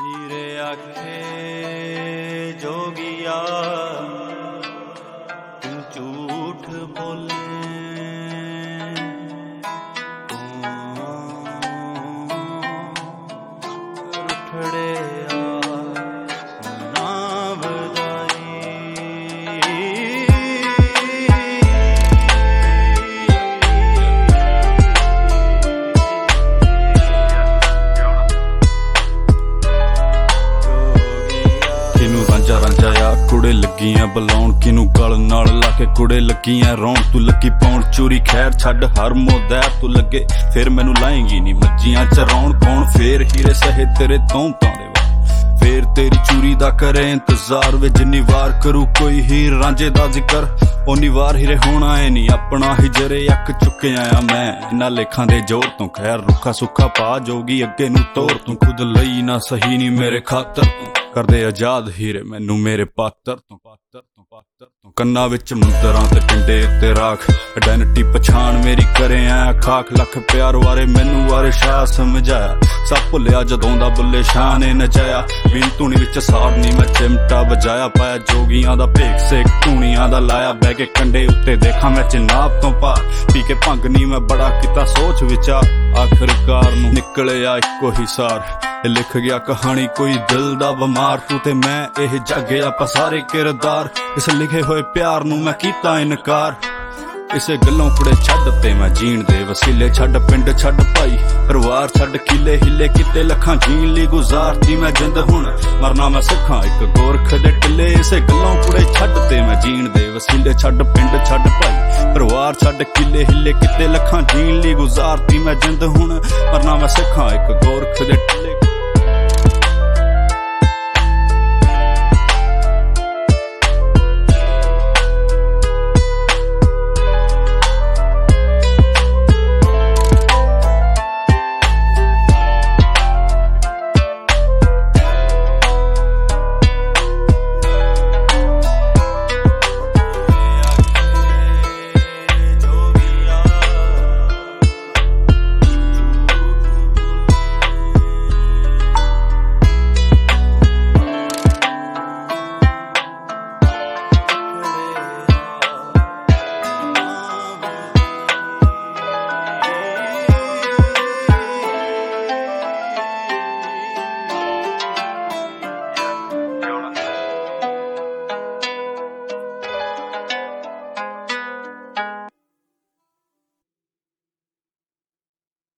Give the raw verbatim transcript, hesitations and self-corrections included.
हीरे आखे जोगिया तू झूठ बोले रुठड़े ਰਾਂਝਾ ਰਾਂਝਾ ਆ ਕੁੜੇ ਲੱਗੀਆਂ ਬੁਲਾਉਣ ਕਿਨੂੰ ਗਲ ਨਾਲ ਲਾ ਕੇ ਕੁੜੇ ਲੱਗੀਆਂ ਰੌਣ ਤੂੰ ਲੱਗੀ ਪਾਉਣ ਚੋਰੀ ਖੈਰ ਛੱਡ ਹਰ ਮੋਦਾ ਤੂੰ ਲੱਗੇ ਫਿਰ ਮੈਨੂੰ ਲਾਏਂਗੀ ਨੀ ਮੱਝੀਆਂ ਚਰਾਉਣ ਕੌਣ ਫੇਰ ਹੀਰੇ ਸਹੇ ਤੇਰੇ ਤੋਂ ਪਾਉਂਦੇ ਵਾ ਫੇਰ ਤੇਰੀ ਚੂਰੀ ਦਾ ਕਰੇ ਇੰਤਜ਼ਾਰ ਵੇ ਜਿੰਨੀ ਵਾਰ ਕਰੂ ਕੋਈ ਹੀਰ ਰਾਂਝੇ ਦਾ ਜ਼ਿਕਰ ਓਨੀ ਵਾਰ ਹੀਰੇ ਹੋਣਾ ਏ ਨੀ ਆਪਣਾ ਹੀ ਜਰੇ ਅੱਕ ਚੁੱਕਿਆ ਆ ਮੈਂ ਇਹਨਾਂ ਲੇਖਾਂ ਦੇ ਜ਼ੋਰ ਤੋਂ ਖੈਰ ਰੁੱਖਾ ਸੁੱਖਾ ਪਾ ਜਾਊਗੀ ਅੱਗੇ ਨੂੰ ਤੋਰ ਤੂੰ ਖੁਦ ਲਈ ਨਾ ਸਹੀ ਨੀ ਮੇਰੇ ਖਾਤਰ ਤੂੰ ਕਰਦੇ ਆਜ਼ਾਦ ਹੀਰੇ ਮੈਨੂੰ ਮੇਰੇ ਪਾਤਰ ਤੋਂ ਪਾਤਰ ਤੋਂ ਪਾਤਰ ਤੋਂ ਕੰਨਾਂ ਵਿੱਚ ਮੁੰਦਰਾਂ ਤੇ ਪਿੰਡੇ ਉੱਤੇ ਰਾਖ ਆਇਡੈਂਟੀ ਪਛਾਣ ਮੇਰੀ ਕਰੇ ਆ ਖਾਕ ਲੱਖ ਪਿਆਰ ਵਾਰੇ ਮੈਨੂੰ ਵਾਰੇ ਸ਼ਾਹ ਸਮਝਾਇਆ ਸਭ ਭੁੱਲਿਆ ਜਦੋਂ ਦਾ ਬੁੱਲੇ ਸ਼ਾਹ ਨੇ ਨਚਾਇਆ ਵੀਨ ਧੂਣੀ ਵਿੱਚ ਸਾੜਨੀ ਮੈਂ ਚਿਮਟਾ ਵਜਾਇਆ ਪਾਇਆ ਜੋਗੀਆਂ ਦਾ ਭੇਖ ਸੇਕ ਧੂਣੀਆਂ ਦਾ ਲਾਇਆ ਬਹਿ ਕੇ ਕੰਡੇ ਉੱਤੇ ਦੇਖਾਂ ਮੈਂ ਚਨਾਬ ਤੋਂ ਪਾ ਪੀ ਕੇ ਭੰਗ ਨੀ ਮੈਂ ਬੜਾ ਕੀਤਾ ਸੋਚ ਵਿਚਾਰ ਆਖਰਕਾਰ ਨੂੰ ਨਿਕਲਿਆ ਇੱਕੋ ਹੀ ਸਾਰ ਲਿਖ ਗਿਆ ਕਹਾਣੀ ਕੋਈ ਦਿਲ ਦਾ ਬਿਮਾਰ ਤੂੰ ਤੇ ਮੈਂ ਇਹ ਜੱਗ ਆਪਾਂ ਸਾਰੇ ਕਿਰਦਾਰ ਇਸ ਲਿਖੇ ਹੋਏ ਪਿਆਰ ਨੂੰ ਮੈਂ ਕੀਤਾ ਇਨਕਾਰ ਇਸੇ ਗੱਲੋਂ ਕੁੜੇ ਛੱਡ ਤੇ ਮੈਂ ਜੀਣ ਦੇ ਵਸੀਲੇ ਛੱਡ ਪਿੰਡ ਛੱਡ ਭਾਈ ਪਰਿਵਾਰ ਛੱਡ ਕਿਲੇ ਹਿੱਲੇ ਕਿਤੇ ਲੱਖਾਂ ਜੀਣ ਲਈ ਗੁਜ਼ਾਰਤੀ ਮੈਂ ਜਿੰਦ ਹੁਣ ਮਰਨਾ ਮੈਂ ਸਿੱਖਾਂ ਇੱਕ ਗੋਰਖ ਦੇ ਟਿੱਲੇ ਇਸੇ ਗੱਲੋਂ ਕੁੜੇ ਛੱਡ ਤੇ ਮੈਂ ਜੀਣ ਦੇ ਵਸੀਲੇ ਛੱਡ ਪਿੰਡ ਛੱਡ ਭਾਈ ਪਰਿਵਾਰ ਛੱਡ ਕਿਲੇ ਹਿੱਲੇ ਕਿਤੇ ਲੱਖਾਂ ਜੀਣ ਲਈ ਗੁਜ਼ਾਰਤੀ ਮੈਂ ਜਿੰਦ ਹੁਣ ਮਰਨਾ ਮੈਂ ਸਿੱਖਾਂ ਇੱਕ ਗੋਰਖ ਦੇ ਟਿੱਲੇ